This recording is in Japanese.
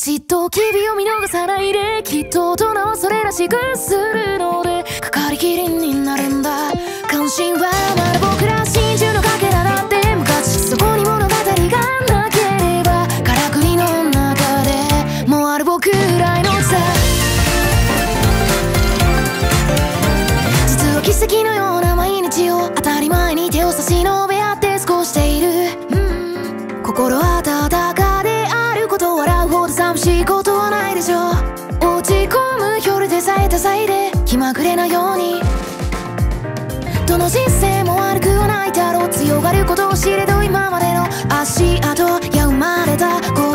じっと君を見逃さないで、きっと大人はそれらしくするので、かかりきりになるんだ。関心はまだ僕ら真珠のかけらだって、昔そこに物語がなければ、からくりの中でもうある僕らへのさ、実は奇跡のような毎日を当たり前に手を差し伸べ合って過ごしている、心温かであること、笑うほど寂しいことはないでしょう。落ち込む夜でさえ多彩で気まぐれなように、どの人生も悪くはないだろう。強がることを知れど今までの足跡や生まれた